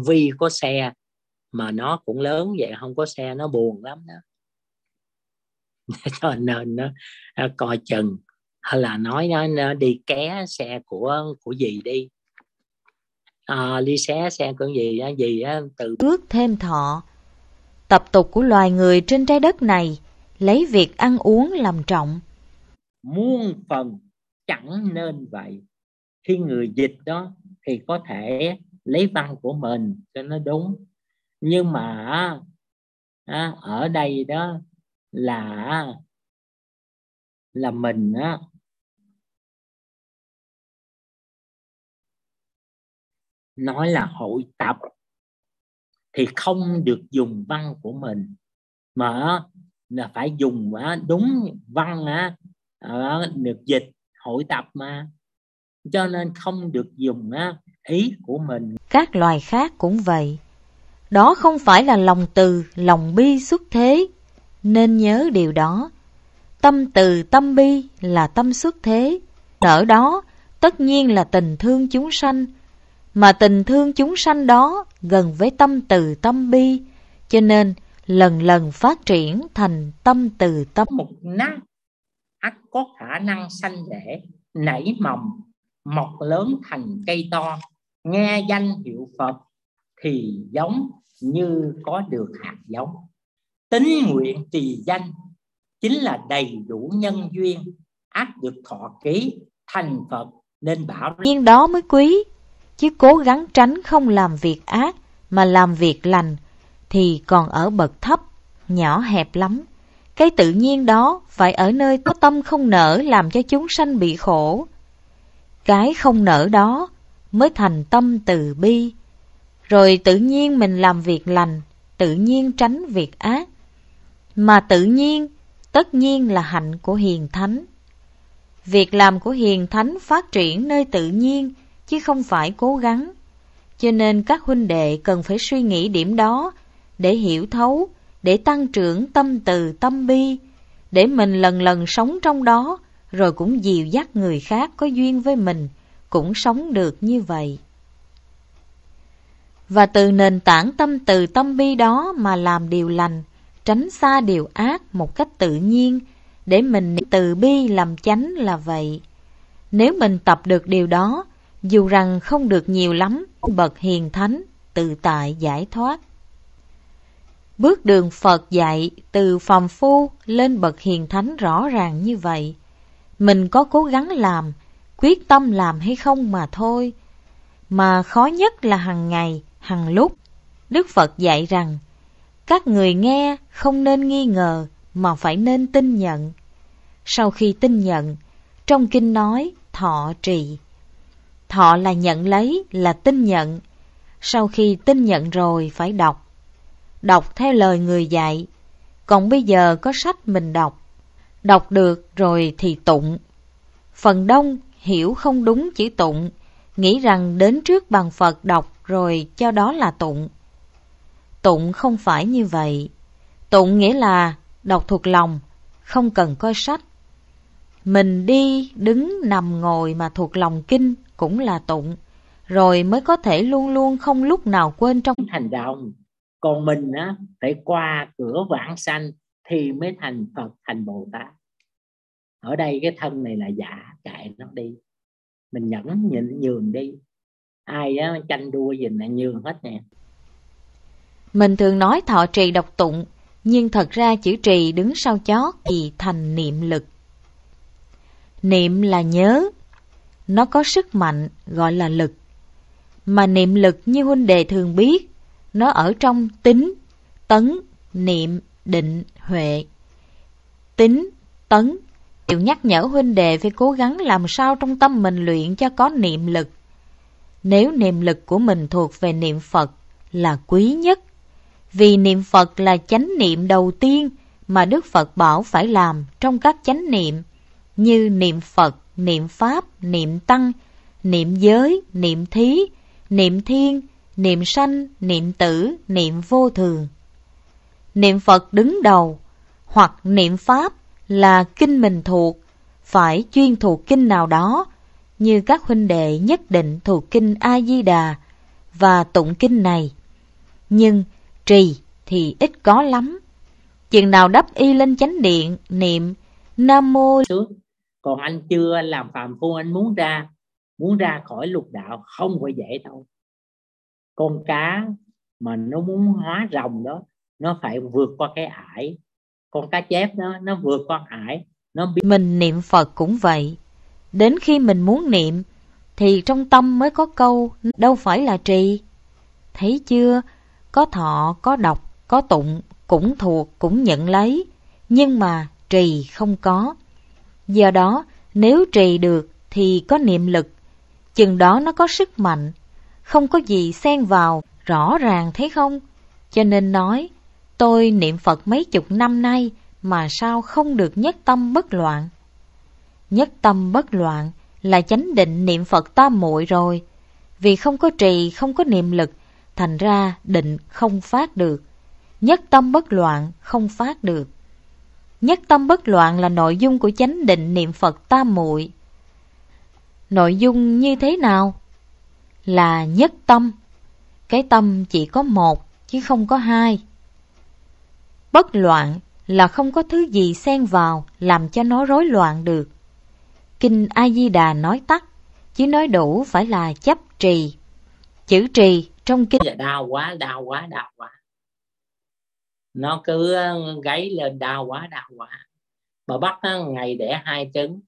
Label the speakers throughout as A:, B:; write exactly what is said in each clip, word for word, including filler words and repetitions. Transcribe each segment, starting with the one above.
A: Vi có xe mà nó cũng lớn vậy, không có xe nó buồn lắm đó. Cho nên nó coi chừng, hay là nói nó, nó đi ké xe của của dì đi, à, đi xé xe của dì á, dì á từ
B: ước thêm thọ. Tập tục của loài người trên trái đất này lấy việc ăn uống làm trọng.
A: muôn phần chẳng nên vậy. Khi người dịch đó thì có thể lấy văn của mình cho nó đúng, nhưng mà à, ở đây đó là là mình á nói là hội tập thì không được dùng văn của mình, mà là phải dùng đúng văn á, được dịch hội tập mà, cho nên không được dùng ý của mình.
B: Các loài khác cũng vậy. Đó không phải là lòng từ, lòng bi xuất thế, nên nhớ điều đó. Tâm từ tâm bi là tâm xuất thế. Ở đó tất nhiên là tình thương chúng sanh, mà tình thương chúng sanh đó gần với tâm từ tâm bi, cho nên lần lần phát triển thành tâm từ tâm.
A: Một nắng ắt có khả năng sanh đẻ, nảy mầm, mọc lớn thành cây to, nghe danh hiệu Phật thì giống như có được hạt giống. Tín nguyện trì danh chính là đầy đủ nhân duyên, ắt được thọ ký thành Phật nên bảo
B: nhiên đó mới quý. Chứ cố gắng tránh không làm việc ác mà làm việc lành thì còn ở bậc thấp, nhỏ hẹp lắm. Cái tự nhiên đó phải ở nơi có tâm không nở làm cho chúng sanh bị khổ. Cái không nở đó mới thành tâm từ bi. Rồi tự nhiên mình làm việc lành, tự nhiên tránh việc ác. Mà tự nhiên, tất nhiên là hạnh của hiền thánh. Việc làm của hiền thánh phát triển nơi tự nhiên, chứ không phải cố gắng. Cho nên các huynh đệ cần phải suy nghĩ điểm đó, để hiểu thấu, để tăng trưởng tâm từ tâm bi, để mình lần lần sống trong đó, rồi cũng dìu dắt người khác có duyên với mình, cũng sống được như vậy. Và từ nền tảng tâm từ tâm bi đó mà làm điều lành, tránh xa điều ác một cách tự nhiên, để mình từ bi làm chánh là vậy. Nếu mình tập được điều đó, dù rằng không được nhiều lắm, bậc hiền thánh, tự tại giải thoát. Bước đường Phật dạy từ phàm phu lên bậc hiền thánh rõ ràng như vậy. Mình có cố gắng làm, quyết tâm làm hay không mà thôi. Mà khó nhất là hàng ngày, hàng lúc. Đức Phật dạy rằng, các người nghe không nên nghi ngờ mà phải nên tin nhận. Sau khi tin nhận, trong kinh nói thọ trì. Thọ là nhận lấy, là tin nhận. Sau khi tin nhận rồi phải đọc. Đọc theo lời người dạy. Còn bây giờ có sách mình đọc. Đọc được rồi thì tụng. Phần đông hiểu không đúng chữ tụng, nghĩ rằng đến trước bàn Phật đọc rồi cho đó là tụng. Tụng không phải như vậy. Tụng nghĩa là đọc thuộc lòng, không cần coi sách. Mình đi, đứng, nằm, ngồi mà thuộc lòng kinh cũng là tụng, rồi mới có thể luôn luôn không lúc nào quên trong
A: hành động. Còn mình á phải qua cửa vãng sanh thì mới thành Phật, thành Bồ Tát. Ở đây cái thân này là giả, kệ nó đi, mình nhẫn nhịn nhường đi. Ai á tranh đua gì là nhường hết nè.
B: Mình thường nói thọ trì đọc tụng, nhưng thật ra chữ trì đứng sau chót thì thành niệm lực. Niệm là nhớ, nó có sức mạnh gọi là lực. Mà niệm lực như huynh đệ thường biết, nó ở trong tín, tấn, niệm, định, huệ. Tín, tấn, đều nhắc nhở huynh đệ phải cố gắng làm sao trong tâm mình luyện cho có niệm lực. Nếu niệm lực của mình thuộc về niệm Phật là quý nhất, vì niệm Phật là chánh niệm đầu tiên mà Đức Phật bảo phải làm trong các chánh niệm, như niệm Phật, niệm Pháp, niệm Tăng, niệm giới, niệm thí, niệm thiên, niệm sanh, niệm tử, niệm vô thường. Niệm Phật đứng đầu, hoặc niệm Pháp là kinh mình thuộc, phải chuyên thuộc kinh nào đó, như các huynh đệ nhất định thuộc kinh A Di Đà và tụng kinh này nhưng trì thì ít có lắm. Chừng nào đắp y lên chánh điện niệm Nam Mô.
A: Còn anh chưa, anh làm phàm phu, anh muốn ra muốn ra khỏi lục đạo không phải dễ đâu. Con cá mà nó muốn hóa rồng đó, nó phải vượt qua cái ải. Con cá chép đó, nó vượt qua ải, nó biết.
B: Mình niệm Phật cũng vậy. Đến khi mình muốn niệm thì trong tâm mới có câu, đâu phải là trì. Thấy chưa, có thọ, có đọc, có tụng, cũng thuộc, cũng nhận lấy, nhưng mà trì không có. Do đó, nếu trì được thì có niệm lực, chừng đó nó có sức mạnh, không có gì xen vào, rõ ràng thấy không? Cho nên nói, tôi niệm Phật mấy chục năm nay mà sao không được nhất tâm bất loạn. Nhất tâm bất loạn là chánh định niệm Phật tam muội rồi. Vì không có trì, không có niệm lực, thành ra định không phát được. Nhất tâm bất loạn không phát được. Nhất tâm bất loạn là nội dung của chánh định niệm Phật tam muội. Nội dung như thế nào? Là nhất tâm. Cái tâm chỉ có một chứ không có hai. Bất loạn là không có thứ gì xen vào làm cho nó rối loạn được. Kinh A Di Đà nói tắt, chứ nói đủ phải là chấp trì. Chữ trì trong kinh
A: đau quá, đau quá, đau quá. Nó cứ gáy lên đau quá, đau quá. Mà bắt ngày đẻ hai trứng,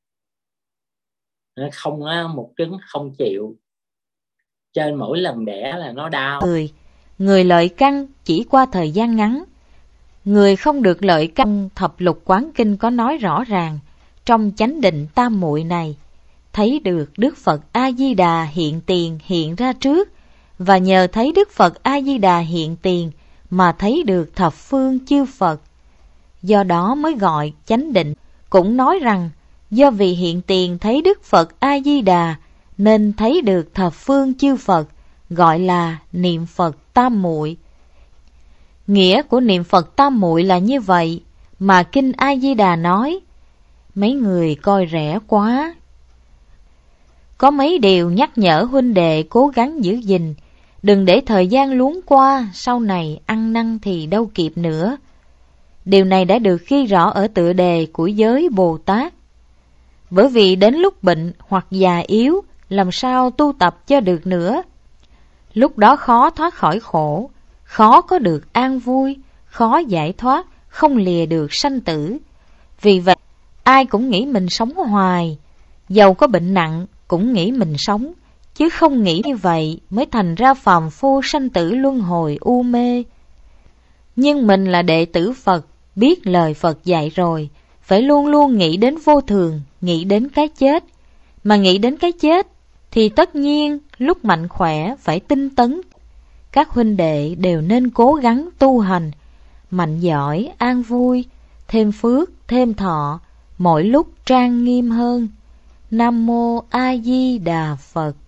A: không một trứng không chịu. Trên mỗi lần đẻ là nó đau.
B: Người, người lợi căn chỉ qua thời gian ngắn. Người không được lợi căn, thập lục quán kinh có nói rõ ràng. Trong chánh định tam muội này, thấy được Đức Phật A-di-đà hiện tiền hiện ra trước, và nhờ thấy Đức Phật A-di-đà hiện tiền mà thấy được thập phương chư Phật. Do đó mới gọi chánh định. Cũng nói rằng, do vì hiện tiền thấy Đức Phật A-di-đà nên thấy được thập phương chư Phật, gọi là niệm Phật tam muội. Nghĩa của niệm Phật tam muội là như vậy, mà Kinh A-di-đà nói, mấy người coi rẻ quá. Có mấy điều nhắc nhở huynh đệ cố gắng giữ gìn, đừng để thời gian luống qua, sau này ăn năn thì đâu kịp nữa. Điều này đã được ghi rõ ở tựa đề của giới Bồ Tát. Bởi vì đến lúc bệnh hoặc già yếu, làm sao tu tập cho được nữa. Lúc đó khó thoát khỏi khổ, khó có được an vui, khó giải thoát, không lìa được sanh tử. Vì vậy, ai cũng nghĩ mình sống hoài, dầu có bệnh nặng cũng nghĩ mình sống, chứ không nghĩ như vậy mới thành ra phàm phu sanh tử luân hồi u mê. Nhưng mình là đệ tử Phật, biết lời Phật dạy rồi, phải luôn luôn nghĩ đến vô thường, nghĩ đến cái chết. Mà nghĩ đến cái chết thì tất nhiên lúc mạnh khỏe phải tinh tấn. Các huynh đệ đều nên cố gắng tu hành, mạnh giỏi, an vui, thêm phước, thêm thọ, mỗi lúc trang nghiêm hơn. Nam Mô A Di Đà Phật.